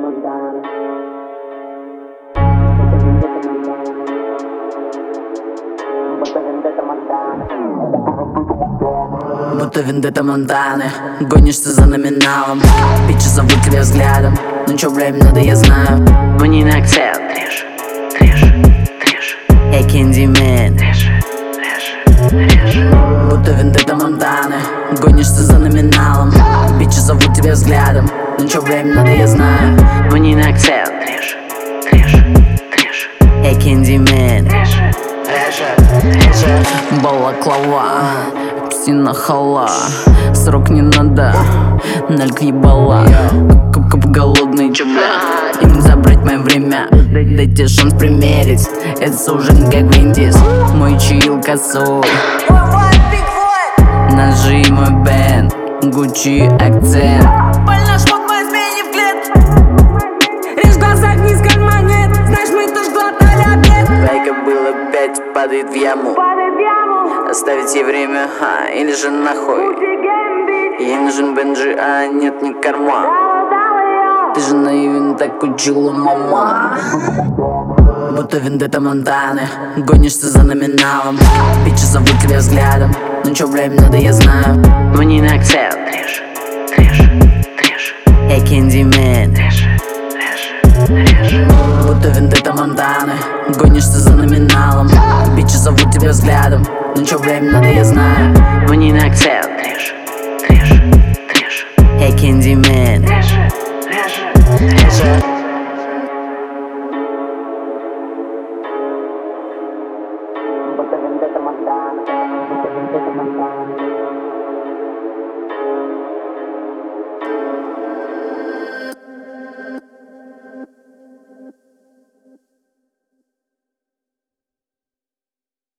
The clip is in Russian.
Будто вендетта Монтаны, гонишься за номиналом. Бичи зовут тебя взглядом. Ну чё, время надо, я знаю. Мне на акцент. Эй, Кэндимен. Будто вендетта Монтаны, гонишься за номиналом. Бичи зовут тебя взглядом. Ну чё, время надо, я знаю. Мне на акцент. Эй, Кэндимен. Балаклава, псина хала. Срок не надо, нальк ебала. Кап-кап голодный, чё, бля? Им забрать мое время, дайте шанс примерить. Это уже не как Виндис, мой чил косой. Ножи мой бенд, Гуччи акцент. Больно шмот по измене в клет. Режь глаза вниз, как монет. Знаешь, мы тоже глотали обед. Байка было 5, падает в яму. Оставить ей время, или же нахуй. Ей нужен Бенджи, а нет, не карма. Ты же наивен, так учила мама. Будто вендетта Монтаны, гонишься за номиналом. Бичи зовут тебя взглядом. Ну чё, время надо, я знаю. Мне на акцент. Эй, Кэндимен. Будто вендетта Монтаны, гонишься за номиналом. Бичи зовут тебя взглядом. Ну чё, время надо, я знаю. Мне на акцент. Эй, Кэндимен.